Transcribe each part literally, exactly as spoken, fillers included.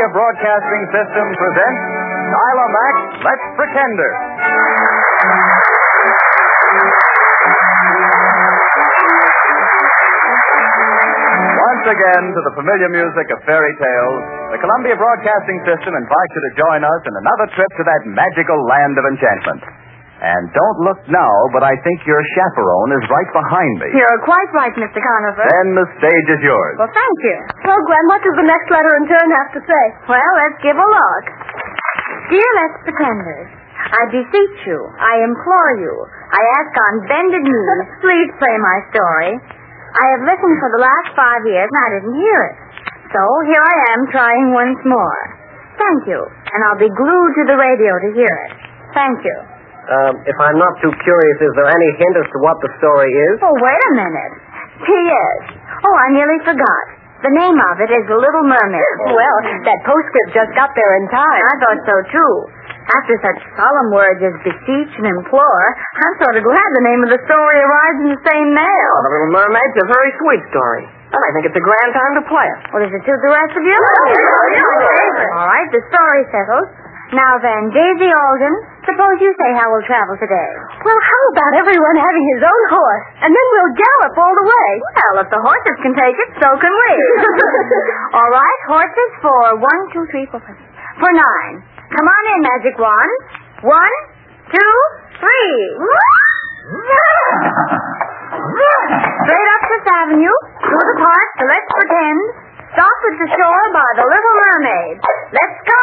Broadcasting System presents Dial-O-Max, Let's Pretender. Once again, to the familiar music of fairy tales, the Columbia Broadcasting System invites you to join us in another trip to that magical land of enchantment. And don't look now, but I think your chaperone is right behind me. You're quite right, Mister Conover. Then the stage is yours. Well, thank you. Well, Gwen, what does the next letter in turn have to say? Well, let's give a look. Dear Let's Pretenders, I beseech you, I implore you, I ask on bended knees, please play my story. I have listened for the last five years and I didn't hear it. So here I am trying once more. Thank you, and I'll be glued to the radio to hear it. Thank you. Um, if I'm not too curious, is there any hint as to what the story is? Oh, wait a minute. P S Oh, I nearly forgot. The name of it is The Little Mermaid. Well, that postscript just got there in time. I thought so, too. After such solemn words as beseech and implore, I'm sort of glad the name of the story arrives in the same mail. Oh, The Little Mermaid's a very sweet story. And I think it's a grand time to play it. What does it suit the rest of you? All right, the story settled. Now then, Daisy Alden, suppose you say how we'll travel today. Well, how about everyone having his own horse, and then we'll gallop all the way? Well, if the horses can take it, so can we. All right, horses for one, two, three, four, five, for nine. Come on in, Magic Wand. One, two, three. Straight up Fifth Avenue, through the park to Let's Pretend. Stop at the shore by the Little Mermaid. Let's go!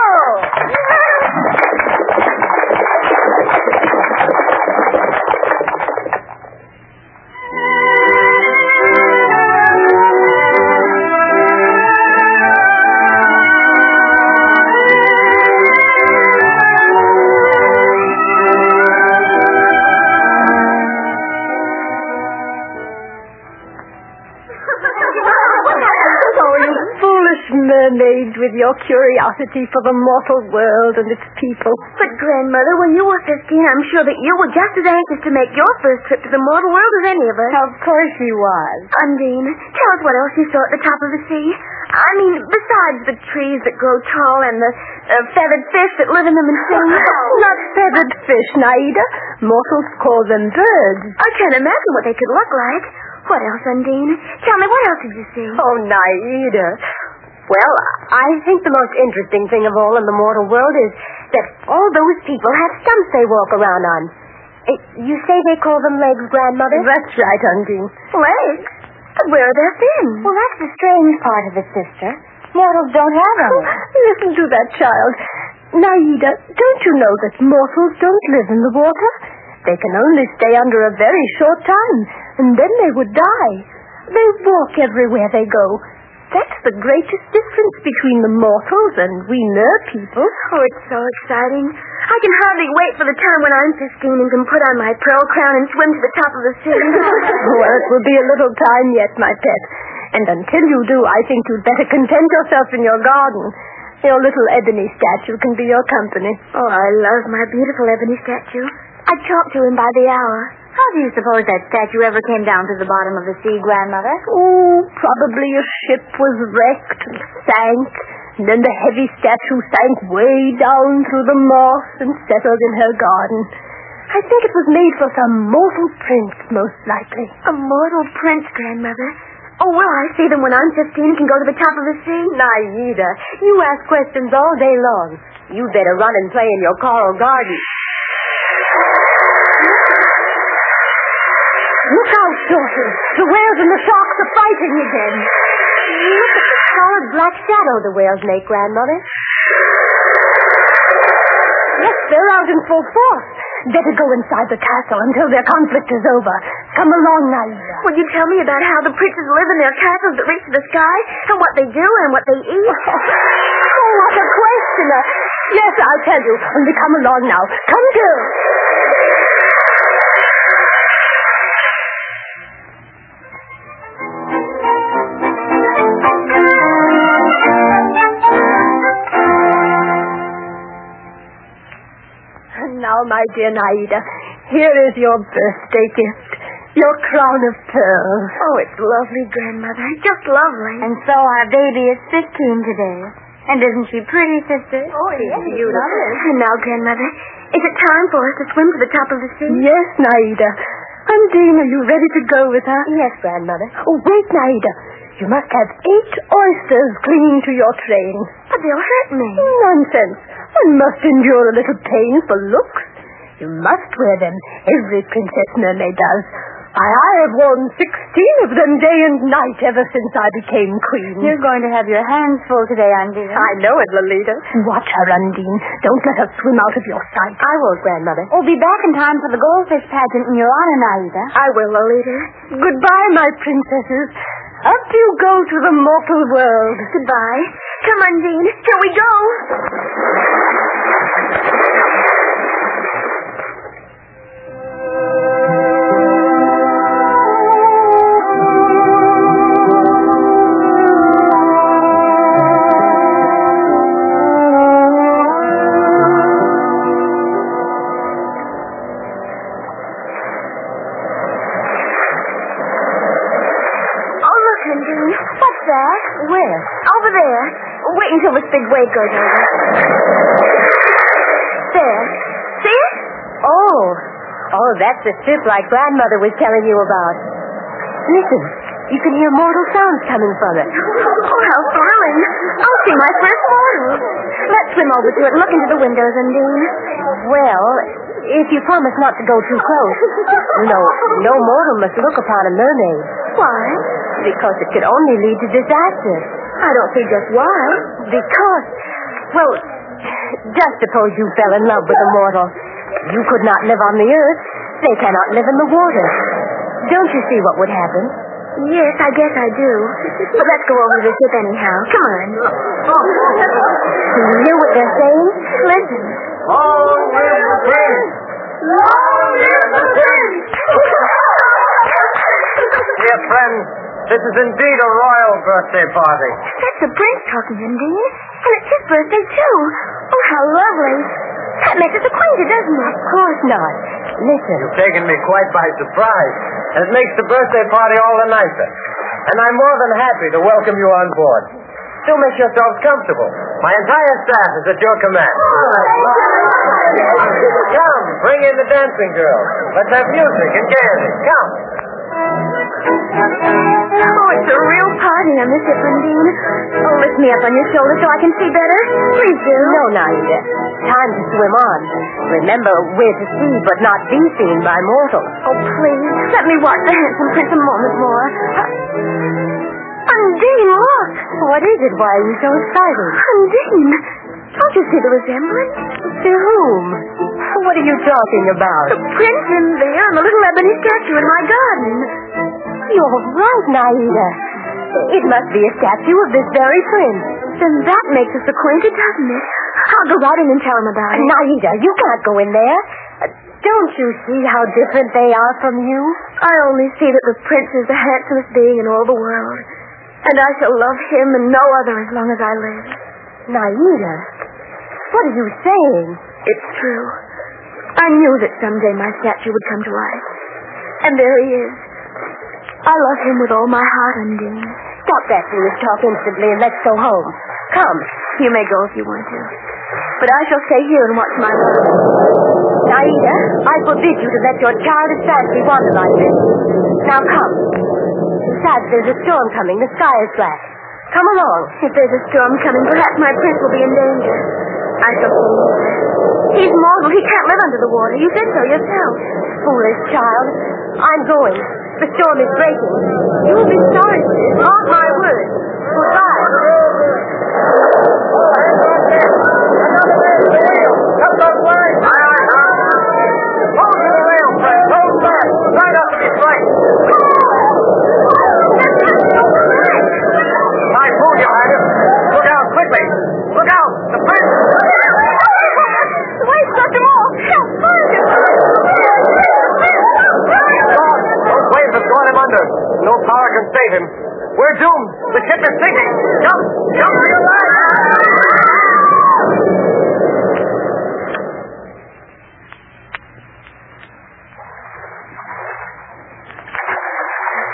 Mermaids with your curiosity for the mortal world and its people. But, Grandmother, when you were fifteen, I'm sure that you were just as anxious to make your first trip to the mortal world as any of us. Of course she was. Undine, tell us what else you saw at the top of the sea. I mean, besides the trees that grow tall and the uh, feathered fish that live in them and sing. Not feathered fish, Naida. Mortals call them birds. I can't imagine what they could look like. What else, Undine? Tell me, what else did you see? Oh, Naida. Well, I think the most interesting thing of all in the mortal world is that all those people have stumps they walk around on. Uh, you say they call them legs, Grandmother? That's right, Undine. Legs? But where are their fins? Well, that's the strange part of it, sister. Mortals don't have any. Listen to that child. Naida, don't you know that mortals don't live in the water? They can only stay under a very short time, and then they would die. They walk everywhere they go. That's the greatest difference between the mortals and we mer people. Oh, it's so exciting. I can hardly wait for the time when I'm fifteen and can put on my pearl crown and swim to the top of the sea. Well, it will be a little time yet, my pet. And until you do, I think you'd better content yourself in your garden. Your little ebony statue can be your company. Oh, I love my beautiful ebony statue. I talk to him by the hour. How do you suppose that statue ever came down to the bottom of the sea, Grandmother? Oh, probably a ship was wrecked and sank, and then the heavy statue sank way down through the moss and settled in her garden. I think it was made for some mortal prince, most likely. A mortal prince, Grandmother? Oh, well, I see them when I'm fifteen and can go to the top of the sea. Naida, you ask questions all day long. You better run and play in your coral garden. Look out, daughter. The whales and the sharks are fighting again. Look at the solid black shadow the whales make, Grandmother. Yes, they're out in full force. Better go inside the castle until their conflict is over. Come along, Naida. Will you tell me about how the princes live in their castles that reach to the sky, and what they do and what they eat? Oh, what a questioner. Yes, I'll tell you. Only come along now. Come to. Now, my dear Naida, here is your birthday gift. Your crown of pearls. Oh, it's lovely, Grandmother. Just lovely. And so our baby is fifteen today. And isn't she pretty, sister? Oh, yes, beautiful. And now, Grandmother, is it time for us to swim to the top of the sea? Yes, Naida. Undine, are you ready to go with her? Yes, Grandmother. Oh, wait, Naida. You must have eight oysters clinging to your train. But they'll hurt me. Nonsense. One must endure a little pain for looks. You must wear them. Every Princess Mermaid does. I, I have worn sixteen of them day and night ever since I became queen. You're going to have your hands full today, Undine. I know it, Lolita. Watch her, Undine. Don't let her swim out of your sight. I won't, Grandmother. We'll be back in time for the goldfish pageant in your honor, Naida. I will, Lolita. Goodbye, my princesses. Up you go to the mortal world. Goodbye. Come, Undine. Here we go. Where? Over there. Wait until this big wave goes over. There. See it? Oh. Oh, that's the ship like Grandmother was telling you about. Listen. You can hear mortal sounds coming from it. Oh, how fine. I'll see my first mortal. Let's swim over to it and look into the windows, Undine. Well, if you promise not to go too close. You know, no mortal must look upon a mermaid. Why? Because it could only lead to disaster. I don't see just why. Because, well, just suppose you fell in love with a mortal. You could not live on the earth. They cannot live in the water. Don't you see what would happen? Yes, I guess I do. But let's go over to the ship anyhow. Come on. Do you hear what they're saying? Listen. Long live the prince! Long live the prince! Dear friends, this is indeed a royal birthday party. That's the prince talking, Undine. And it's his birthday, too. Oh, how lovely. That makes us acquainted, doesn't it? Of course not. Listen. You've taken me quite by surprise, and it makes the birthday party all the nicer. And I'm more than happy to welcome you on board. Do make yourselves comfortable. My entire staff is at your command. Come, bring in the dancing girls. Let's have music and gaiety. Come. Oh, it's a real party on the ship, Undine. Oh, lift me up on your shoulder so I can see better. Please do. No, Naida. Time to swim on. Remember, we're to see but not be seen by mortals. Oh, please, let me watch the handsome prince a moment more. Uh, Undine, look. What is it? Why are you so excited? Undine, don't you see the resemblance? To whom? What are you talking about? The prince in there and the little ebony statue in my garden. You're right, Naida. It must be a statue of this very prince. Then that makes us acquainted, doesn't it? I'll go right in and tell him about it. Naida, you can't go in there. Uh, don't you see how different they are from you? I only see that the prince is the handsomest being in all the world. And I shall love him and no other as long as I live. Naida, what are you saying? It's true. I knew that someday my statue would come to life. And there he is. I love him with all my heart, Undine. Stop that foolish talk instantly and let's go home. Come. You may go if you want to. But I shall stay here and watch my mother. Naida, I forbid you to let your childish fancy wander like this. Now come. Besides, there's a storm coming. The sky is black. Come along. If there's a storm coming, perhaps my prince will be in danger. I shall see. He's mortal. He can't live under the water. You said so yourself. Foolish child. I'm going. The storm is breaking. You will be sorry for this. Mark my words. Goodbye. Come that way. Aye, aye, aye. Hold to the rail, friends. Hold back. Try not to be frightened. My fool, Your Highness. Look out, quickly. Look out. The prince. The waves swept him off. Help, find him. Those waves have drawn him under. No power can save him. We're doomed. The ship is sinking. Jump! Jump for your life!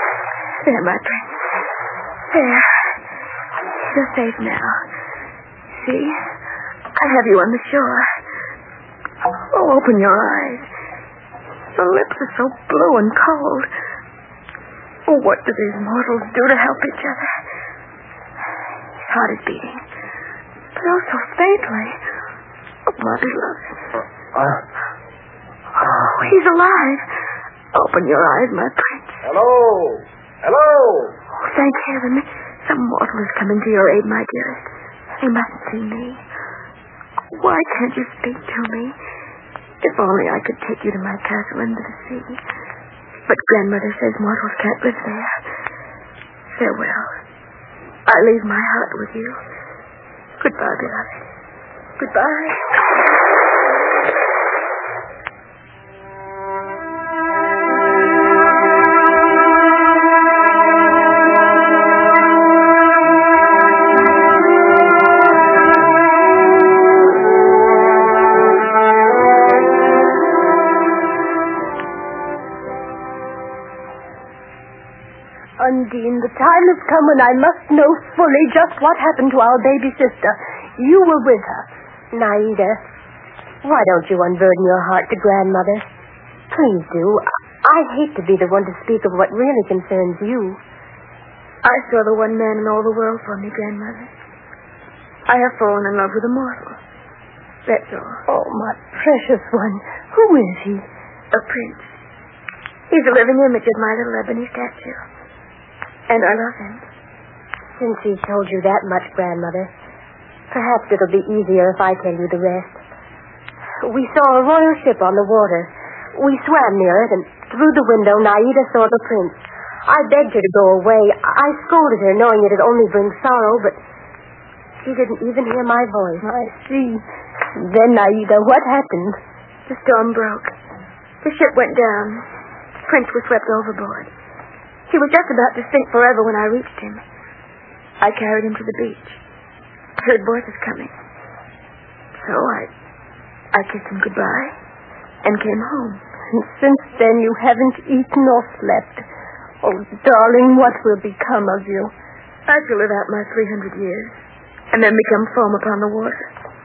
There, my prince. There. You're safe now. see. I have you on the shore. Oh, open your eyes. Your lips are so blue and cold. Oh, what do these mortals do to help each other? His heart is beating, but oh, so faintly. Oh, my beloved. Uh, Oh, he's alive. Open your eyes, my prince. hello. Hello. Oh, thank heaven. Some mortal is coming to your aid, my dearest. He mustn't see me. Why can't you speak to me? If only I could take you to my castle under the sea. But grandmother says mortals can't live there. Farewell. I leave my heart with you. Goodbye, beloved. Goodbye. Undine, the time has come when I must know fully just what happened to our baby sister. You were with her. Naida, why don't you unburden your heart to grandmother? Please do. I hate to be the one to speak of what really concerns you. I saw the one man in all the world for me, grandmother. I have fallen in love with a mortal. That's all. Oh, my precious one. Who is he? A prince. He's a living image of my little ebony statue. And I love him. Since he's told you that much, grandmother, perhaps it'll be easier if I tell you the rest. We saw a royal ship on the water. We swam near it, and through the window, Naida saw the prince. I begged her to go away. I scolded her, knowing it'd only bring sorrow, but she didn't even hear my voice. I see. Then, Naida, what happened? The storm broke. The ship went down. The prince was swept overboard. He was just about to sink forever when I reached him. I carried him to the beach. I heard voices coming. So I I kissed him goodbye and came home. And since then you haven't eaten or slept. Oh, darling, what will become of you? I shall live out my three hundred years and then become foam upon the water.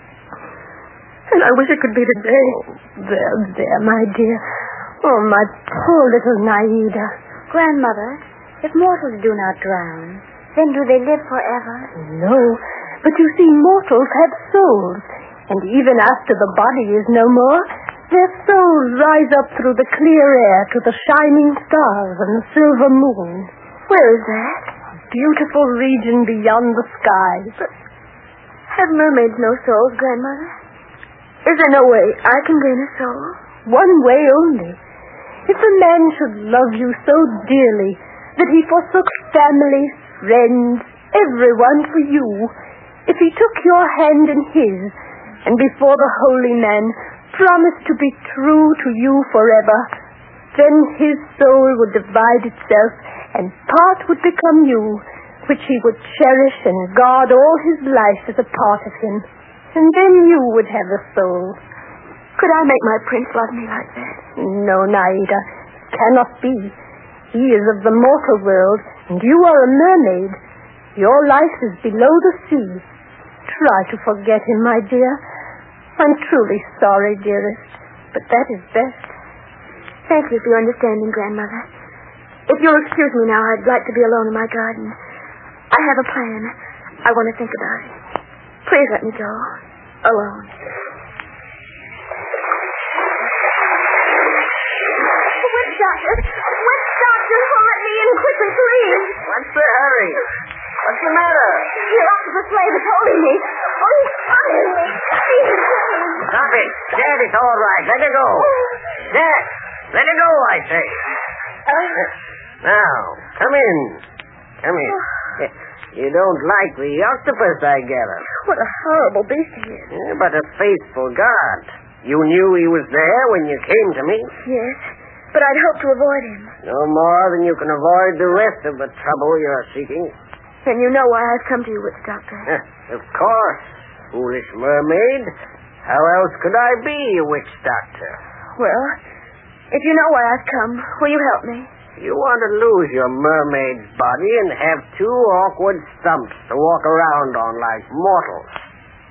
And I wish it could be today. Oh, there, there, my dear. Oh, my poor little Naida. Grandmother, if mortals do not drown, then do they live forever? No, but you see, mortals have souls, and even after the body is no more, their souls rise up through the clear air to the shining stars and the silver moon. Where is that? A beautiful region beyond the skies. But have mermaids no souls, Grandmother? Is there no way I can gain a soul? One way only. If a man should love you so dearly that he forsook family, friends, everyone for you, if he took your hand in his, and before the holy man promised to be true to you forever, then his soul would divide itself, and part would become you, which he would cherish and guard all his life as a part of him. And then you would have a soul. Could I make my prince love me like that? No, Naida, it cannot be. He is of the mortal world, and you are a mermaid. Your life is below the sea. Try to forget him, my dear. I'm truly sorry, dearest, but that is best. Thank you for your understanding, Grandmother. If you'll excuse me now, I'd like to be alone in my garden. I have a plan. I want to think about it. Please let me go. Alone. Witch doctor! Witch doctor! Let me in quickly, please! What's the hurry? What's the matter? Your octopus slave is holding me. Oh, he's following me. He's afraid. Stop it. Dad, it's all right. Let her go. Dad, let her go, I say. Uh, Now, come in. Come in. You don't like the octopus, I gather. What a horrible beast he is. Yeah, but a faithful guard. You knew he was there when you came to me. Yes, but I'd hoped to avoid him. No more than you can avoid the rest of the trouble you're seeking. And you know why I've come to you, Witch Doctor. Of course, foolish mermaid. How else could I be a witch doctor? Well, if you know why I've come, will you help me? You want to lose your mermaid's body and have two awkward stumps to walk around on like mortals.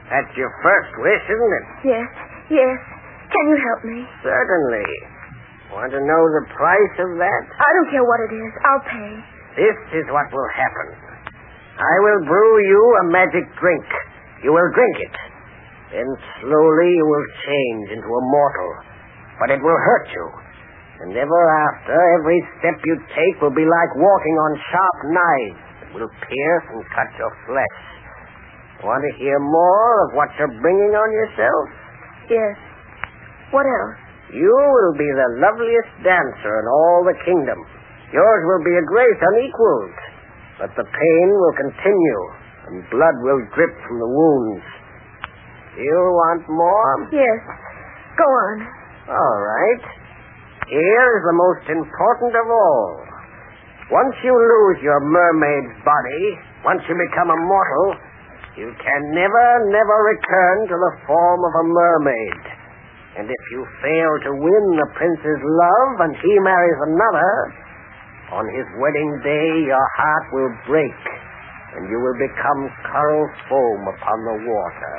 That's your first wish, isn't it? Yes, yes. Can you help me? Certainly. Want to know the price of that? I don't care what it is. I'll pay. This is what will happen. I will brew you a magic drink. You will drink it. Then slowly you will change into a mortal. But it will hurt you. And ever after, every step you take will be like walking on sharp knives that will pierce and cut your flesh. Want to hear more of what you're bringing on yourself? Yes. What else? You will be the loveliest dancer in all the kingdom. Yours will be a grace unequaled. But the pain will continue, and blood will drip from the wounds. You want more? Yes. Go on. All right. Here is the most important of all. Once you lose your mermaid's body, once you become a mortal, you can never, never return to the form of a mermaid. And if you fail to win the prince's love and he marries another, on his wedding day your heart will break and you will become coral foam upon the water.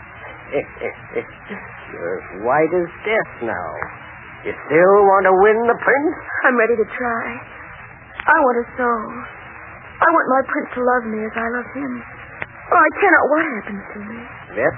You're as white as death now. You still want to win the prince? I'm ready to try. I want a soul. I want my prince to love me as I love him. Or I care not what happens to me. Yes?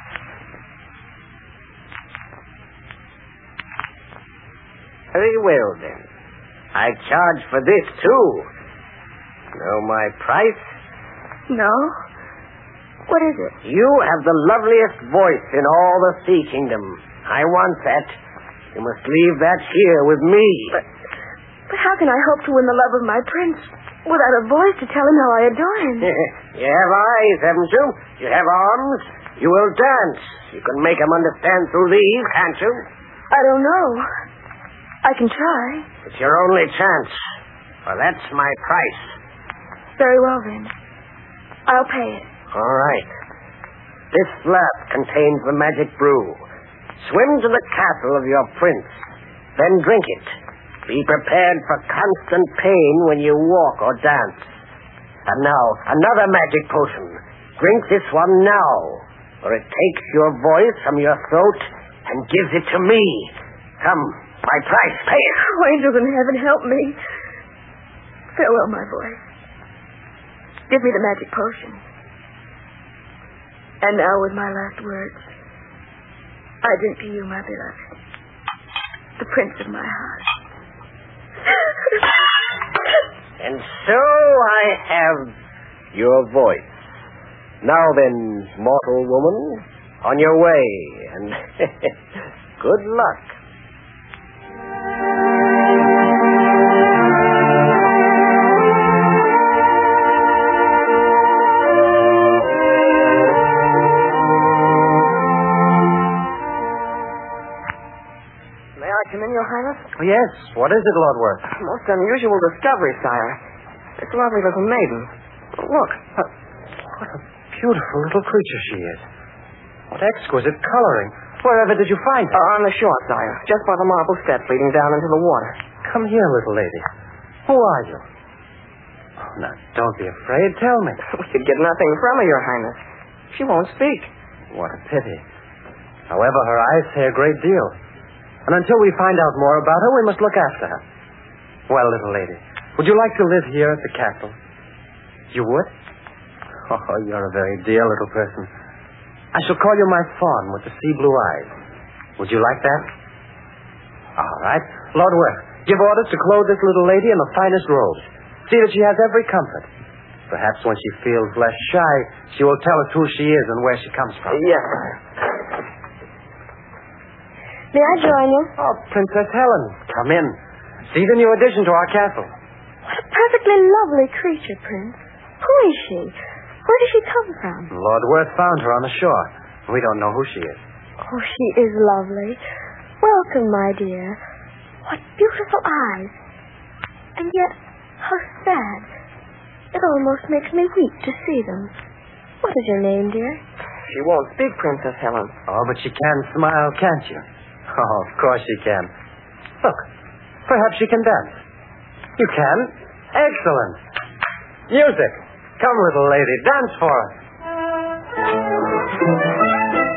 Very well, then. I charge for this, too. Know my price? No? What is it? You have the loveliest voice in all the Sea Kingdom. I want that. You must leave that here with me. But, but how can I hope to win the love of my prince without a voice to tell him how I adore him? You have eyes, haven't you? You have arms. You will dance. You can make him understand through these, can't you? I don't know. I can try. It's your only chance. For that's my price. Very well, then. I'll pay it. All right. This flask contains the magic brew. Swim to the castle of your prince. Then drink it. Be prepared for constant pain when you walk or dance. And now, another magic potion. Drink this one now, or it takes your voice from your throat and gives it to me. Come, my price, pay it. Oh, angels in heaven, help me. Farewell, my voice. Give me the magic potion. And now, with my last words, I drink to you, my beloved, the prince of my heart. And so I have your voice. Now then, mortal woman, on your way, and good luck. Come in, Your Highness? Oh, yes. What is it, Lord Worth? Most unusual discovery, sire. This lovely little maiden. Look. Uh, what a beautiful little creature she is. What exquisite coloring. Wherever did you find her? Uh, on the shore, sire. Just by the marble steps leading down into the water. Come here, little lady. Who are you? Oh, now, don't be afraid. Tell me. We could get nothing from her, Your Highness. She won't speak. What a pity. However, her eyes say a great deal. And until we find out more about her, we must look after her. Well, little lady, would you like to live here at the castle? You would? Oh, you're a very dear little person. I shall call you my fawn with the sea blue eyes. Would you like that? All right. Lord Worth, give orders to clothe this little lady in the finest robes. See that she has every comfort. Perhaps when she feels less shy, she will tell us who she is and where she comes from. Yes, sire. May I join you? Oh, Princess Helen, come in. See the new addition to our castle. What a perfectly lovely creature, Prince. Who is she? Where does she come from? Lord Worth found her on the shore. We don't know who she is. Oh, she is lovely. Welcome, my dear. What beautiful eyes. And yet, how sad. It almost makes me weep to see them. What is your name, dear? She won't speak, Princess Helen. Oh, but she can smile, can't you? Oh, of course she can. Look, perhaps she can dance. You can? Excellent. Music. Come, little lady, dance for us.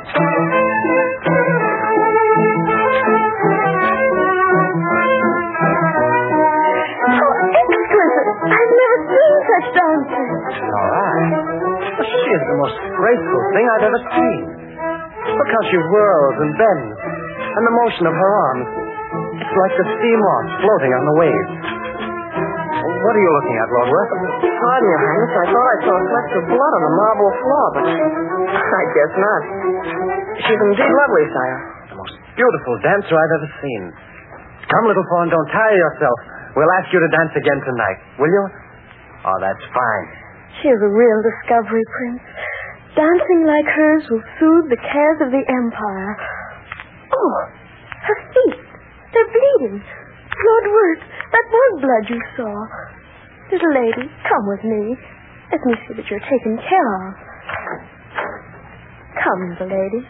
the most graceful thing I've ever seen. Look how she whirls and bends, and the motion of her arms. It's like the sea moth floating on the waves. What are you looking at, Lord Worth? Pardon, Your Highness. I thought I saw flecks of blood on the marble floor, but I guess not. She's indeed lovely, sire. The most beautiful dancer I've ever seen. Come, little fawn, don't tire yourself. We'll ask you to dance again tonight, will you? Oh, that's fine. She is a real discovery, Prince. Dancing like hers will soothe the cares of the Empire. Oh, her feet. They're bleeding. Lord Worth, that was blood you saw. Little lady, come with me. Let me see that you're taken care of. Come, little lady.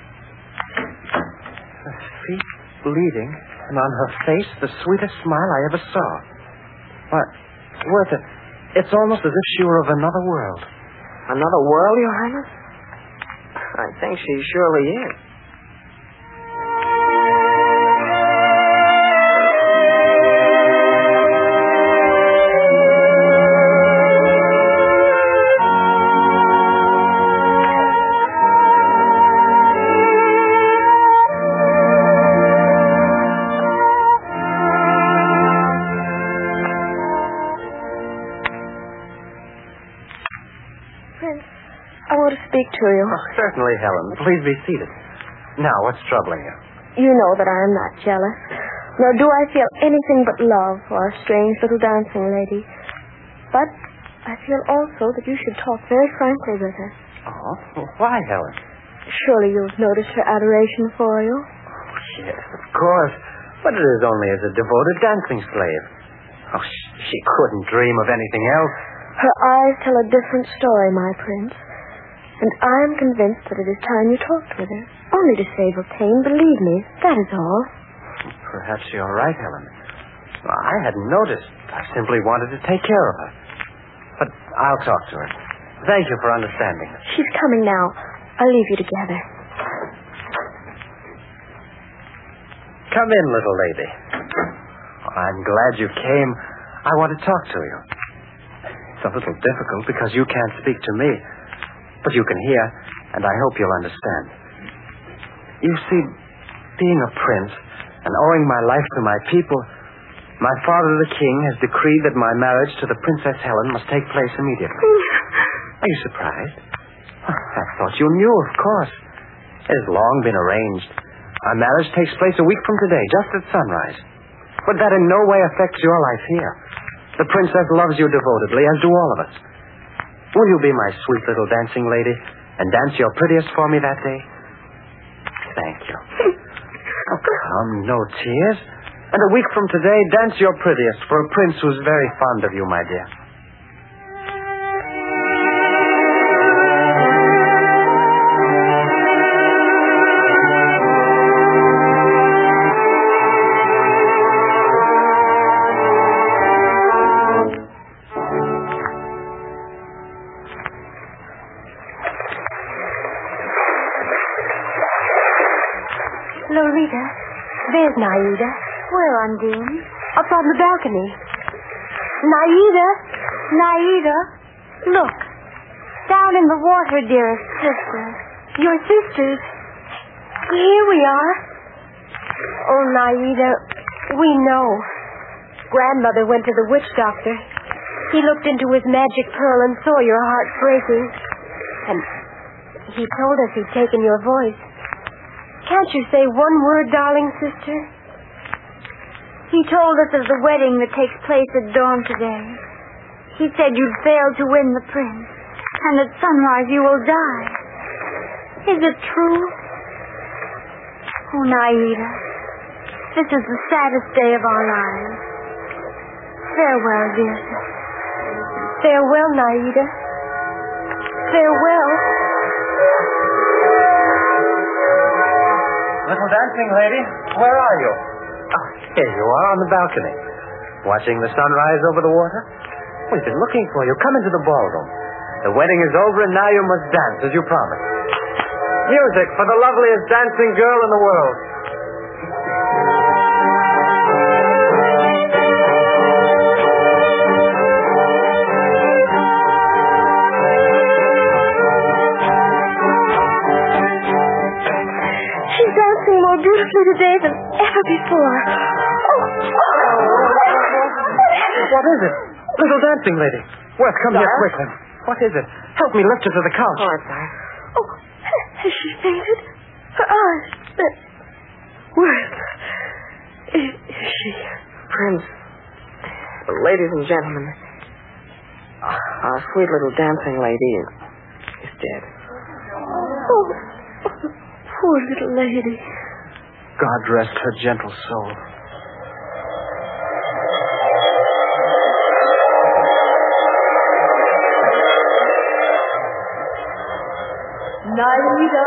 Her feet bleeding, and on her face the sweetest smile I ever saw. Why, Worth, it's almost as if she were of another world. Another world, Your Highness? I think she surely is. To you. Oh, certainly, Helen. Please be seated. Now, what's troubling you? You know that I am not jealous, nor do I feel anything but love for our strange little dancing lady. But I feel also that you should talk very frankly with her. Oh, well, why, Helen? Surely you've noticed her adoration for you. Oh, yes, of course. But it is only as a devoted dancing slave. Oh, sh- she couldn't dream of anything else. Her eyes tell a different story, my prince. And I am convinced that it is time you talked with her. Only to save her pain, believe me. That is all. Perhaps you're right, Helen. I hadn't noticed. I simply wanted to take care of her. But I'll talk to her. Thank you for understanding. She's coming now. I'll leave you together. Come in, little lady. I'm glad you came. I want to talk to you. It's a little difficult because you can't speak to me. But you can hear, and I hope you'll understand. You see, being a prince and owing my life to my people, my father the king has decreed that my marriage to the Princess Helen must take place immediately. Are you surprised? I thought you knew, of course. It has long been arranged. Our marriage takes place a week from today, just at sunrise. But that in no way affects your life here. The princess loves you devotedly, as do all of us. Will you be my sweet little dancing lady and dance your prettiest for me that day? Thank you. Oh, come, no tears. And a week from today, dance your prettiest for a prince who's very fond of you, my dear. Lolita, there's Naida. Where, Undine? Up on the balcony. Naida? Naida? Look. Down in the water, dearest sister. Your sisters. Here we are. Oh, Naida, we know. Grandmother went to the witch doctor. He looked into his magic pearl and saw your heart breaking. And he told us he'd taken your voice. Can't you say one word, darling sister? He told us of the wedding that takes place at dawn today. He said you'd failed to win the prince, and at sunrise you will die. Is it true? Oh, Naida, this is the saddest day of our lives. Farewell, dear sister. Farewell, Naida. Farewell. Little dancing lady, where are you? Oh, here you are on the balcony. Watching the sunrise over the water? We've been looking for you. Come into the ballroom. The wedding is over and now you must dance as you promised. Music for the loveliest dancing girl in the world. today than ever before. Oh, oh. What is it? Little dancing lady. Wes, come Dara? here quickly. What is it? Help me lift her to the couch. Oh, I'm sorry. Oh, has she fainted? Her eyes, that... Where is, is she? Friends, ladies and gentlemen, our sweet little dancing lady is, is dead. Oh, poor little lady. God rest her gentle soul. Naida.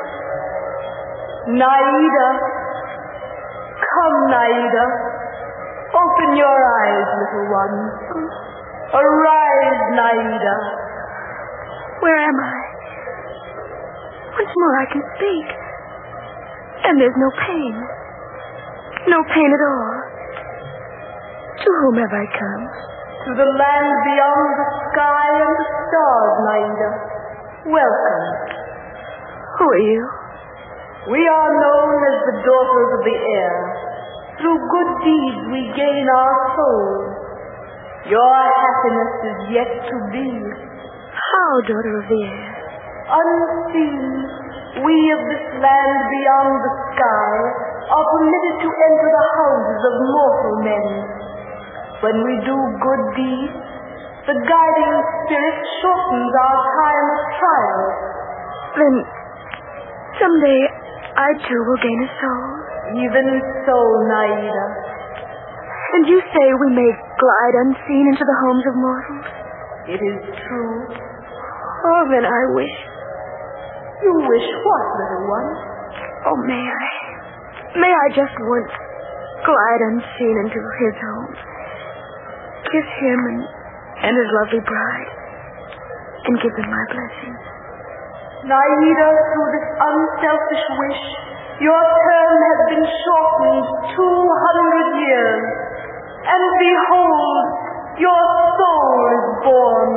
Naida. Come, Naida. Open your eyes, little one. Arise, Naida. Where am I? Once more I can speak. And there's no pain. No pain at all. To whom have I come? To the land beyond the sky and the stars, Naida. Welcome. Who are you? We are known as the daughters of the air. Through good deeds we gain our souls. Your happiness is yet to be. How, daughter of the air? Unseen, we of this land beyond the sky are permitted to enter the houses of mortal men. When we do good deeds, the guiding spirit shortens our time of trial. Then, someday, I too will gain a soul. Even so, Naida. And you say we may glide unseen into the homes of mortals? It is true. Oh, then I wish. You wish what, little one? Oh, may I? May I just once glide unseen into his home, kiss him and, and his lovely bride, and give them my blessing? Naida, through this unselfish wish, your term has been shortened two hundred years. And behold, your soul is born.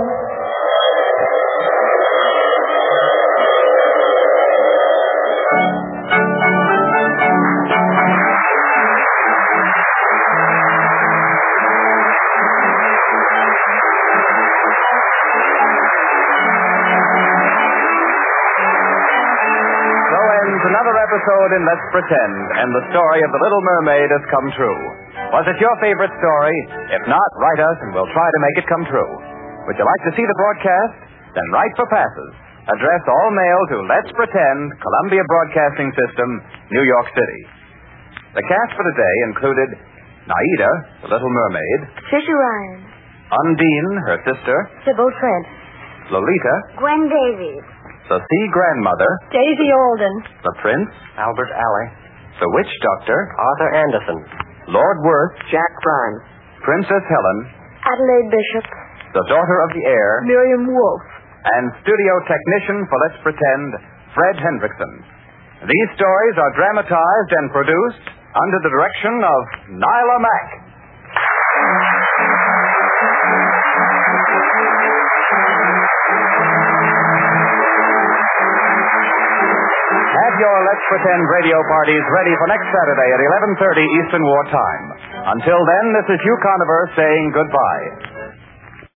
Another episode in Let's Pretend, and the story of the Little Mermaid has come true. Was it your favorite story? If not, write us and we'll try to make it come true. Would you like to see the broadcast? Then write for passes. Address all mail to Let's Pretend, Columbia Broadcasting System, New York City. The cast for today included Naida, the Little Mermaid, Fisher Ryan, Undine, her sister, Sybil Trent, Lolita, Gwen Davies, the Sea Grandmother, Daisy Alden, the Prince, Albert Alley, the Witch Doctor, Arthur Anderson, Lord Worth, Jack Grimes, Princess Helen, Adelaide Bishop, the Daughter of the Air, Miriam Wolfe, and studio technician for Let's Pretend, Fred Hendrickson. These stories are dramatized and produced under the direction of Nyla Mack. Have your Let's Pretend radio parties ready for next Saturday at eleven thirty Eastern War Time. Until then, this is Hugh Conover saying goodbye.